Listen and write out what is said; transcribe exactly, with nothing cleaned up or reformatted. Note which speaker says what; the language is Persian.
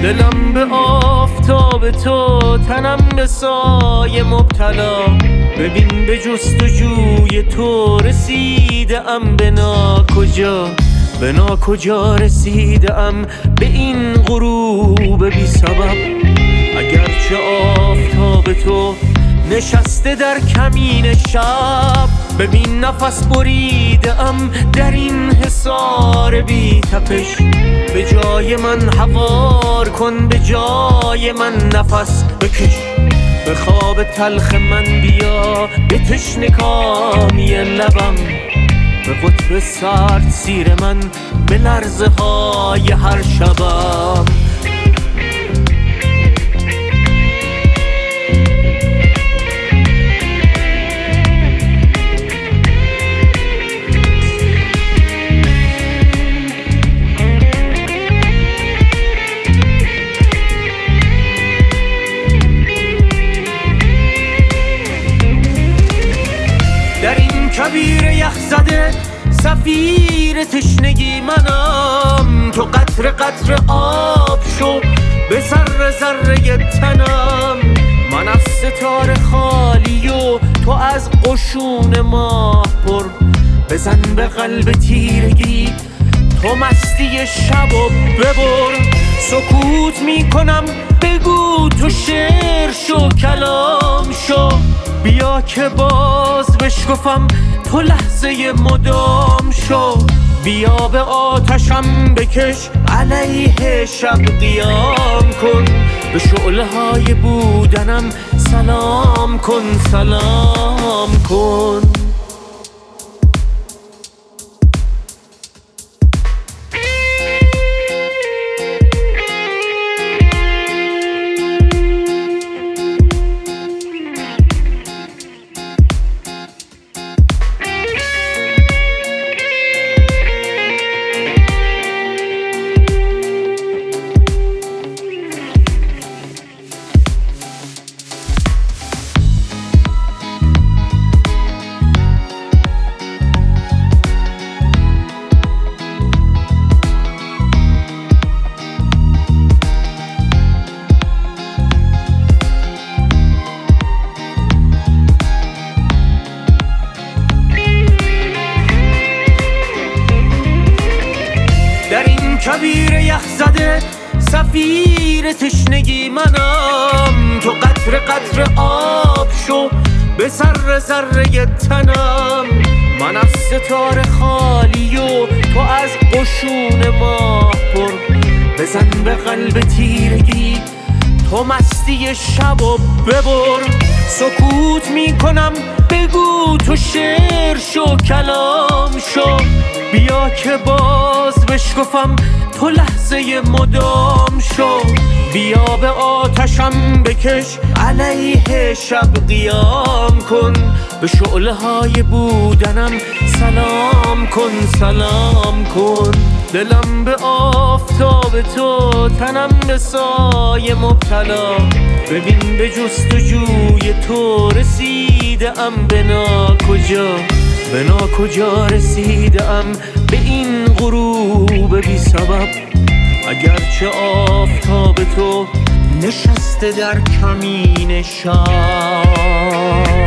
Speaker 1: دلم به آفتاب تو، تنم به سایه مبتلا. ببین به جستجوی تو رسیده ام به ناکجا، به ناکجا رسیده ام به این غروب بی سبب. اگرچه آفتاب تو نشسته در کمین شب، ببین نفس بریده ام در این حصار بی تپش. به جای من هوار کن، به جای من نفس بکش. به خواب تلخ من بیا، به تشنگی لبم. به قطب سرد سیر من، به لرزه های هر شبم. در این کبیر یخ زده سفیر تشنگی منم. تو قطر قطر آب شو به ذره ذره تنم. من از ستاره خالی و تو از قشون ماه پر. بزن به قلب تیرگی تو مستی شب و ببر. سکوت می کنم بگو تو شعر شو، کلام شو. بیا که باز بشکفم تو لحظه مدام شو. بیا به آتشم بکش علیه شب قیام کن. به شعله های بودنم سلام کن، سلام کن. کبیر یخ زده سفیر تشنگی منم. تو قطر قطر آب شو به ذره ذره تنم. من از ستاره خالی و تو از قشون ماه پر. بزن به قلب تیرگی تو مستی شب و ببر. سکوت می کنم بگو تو شعر شو، کلام شو. بیا که باز بشکفم تو لحظه مدام شو. بیا به آتشم بکش علیه شب قیام کن. به شعله های بودنم سلام کن، سلام کن. دلم به آفتاب تو، تنم به سایه مبتلا. ببین به جستجوی تو رسیده ام به ناکجا، به ناکجا رسیده ام به این غروب بی سبب. اگرچه آفتاب تو نشسته در کمین شب.